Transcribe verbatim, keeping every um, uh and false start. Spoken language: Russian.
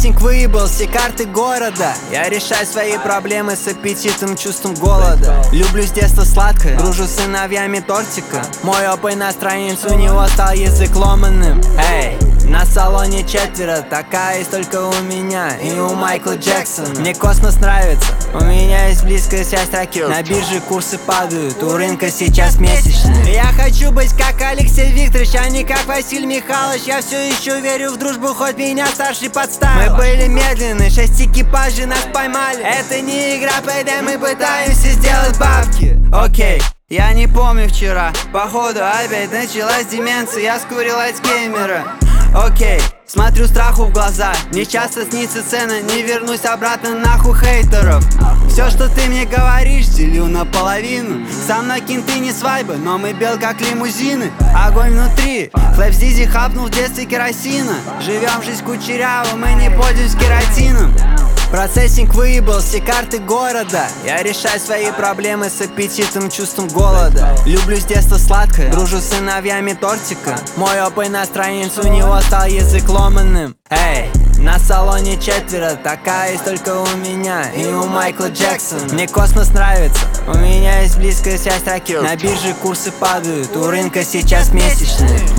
Процессинг выебал все карты города. Я решаю свои проблемы с аппетитом, чувством голода. Люблю с детства сладкое, дружу с сыновьями тортика. Мой опый настроенец, у него стал язык ломаным. Эй, на салоне четверо, такая есть только у меня и у Майкла Джексона. Мне космос нравится, у меня есть близкая связь ракет. На бирже курсы падают, у рынка сейчас месячные. Я хочу быть как Алексей Викторович, а не как Василий Михайлович. Я все еще верю в дружбу, хоть меня старший подставил. Мы были медленны, шесть экипажей нас поймали. Это не игра, поэтому мы пытаемся сделать бабки. Окей, я не помню вчера, походу опять началась деменция. Я скурил альцгеймера. Окей, смотрю страху в глаза. Мне часто снится цена, не вернусь обратно нахуй хейтеров. Все, что ты мне говоришь, делю наполовину. Сам накинь, ты не свайбы, но мы бел как лимузины. Огонь внутри, Флэп с Дизи хапнул в детстве керосина. Живем жизнь кучеряво, мы не пользуемся кератином. Процессинг выебал все карты города. Я решаю свои проблемы с аппетитом, чувством голода. Люблю с детства сладкое, дружу с сыновьями тортика. Мой опый настроенец, у него стал язык ломаным. Эй, на салоне четверо, такая есть только у меня и у Майкла Джексона. Мне космос нравится, у меня есть близкая связь ракет. На бирже курсы падают, у рынка сейчас месячные.